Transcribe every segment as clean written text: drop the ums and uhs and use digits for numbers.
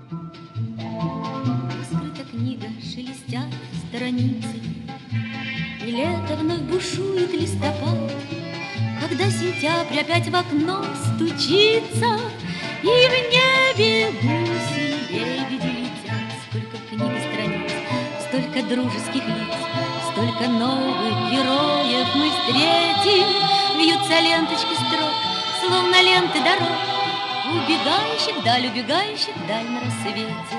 Раскрыта книга, шелестят страницы, и лето вновь бушует листопад, когда сентябрь опять в окно стучится, и в небе гуси, лебеди летят. Сколько в книге страниц, столько дружеских лиц, столько новых героев мы встретим. Вьются ленточки строк, словно ленты дорог, убегающих вдаль на рассвете.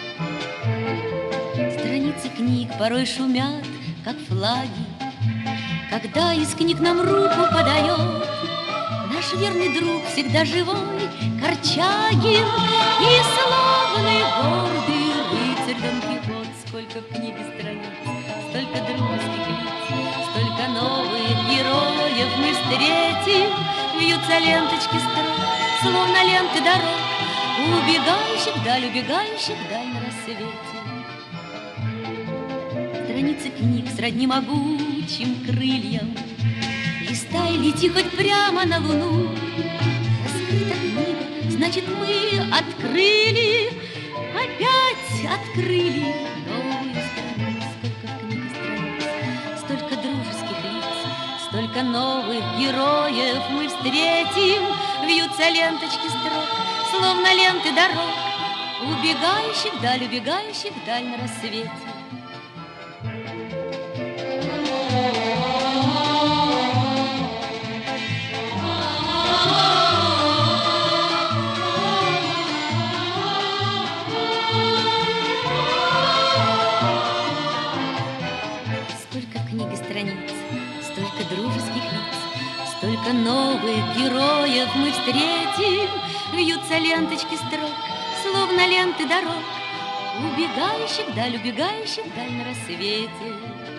Страницы книг порой шумят, как флаги, когда из книг нам руку подает наш верный друг, всегда живой Корчагин и славный гордый рыцарь Дон Кихот. Сколько в книге страниц, столько дружеских лиц, столько новых героев мы встретим. Вьются ленточки строк, словно ленты дорог, убегающих вдаль на рассвете. Страницы книг сродни могучим крыльям, листай, лети хоть прямо на луну. Раскрыта книга, значит, мы открыли, опять открыли новую страницу. Сколько в книге страниц, столько дружеских лиц, столько новых героев мы встретим. Вьются ленточки строк, словно ленты дорог, убегающих вдаль на рассвете. Сколько в книге страниц, столько дружеских лиц, столько новых героев мы встретим. Вьются ленточки строк, словно ленты дорог, убегающих вдаль на рассвете.